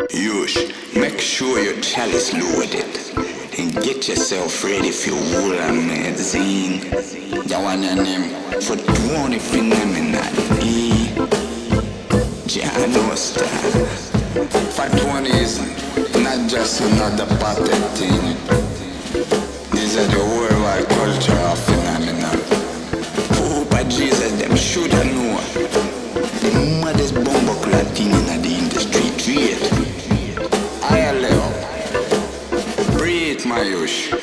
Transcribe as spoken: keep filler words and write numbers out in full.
Yush, make sure your chalice loaded and get yourself ready for whole magazine. That one your name for twenty phenomenon. E. Jano star. For twenty is not just another patent thing. These are the worldwide cultural phenomena. Oh, but Jesus, them shoulda know. The maddest bomber thing in the industry. Trade. I allow. Breathe, my yush.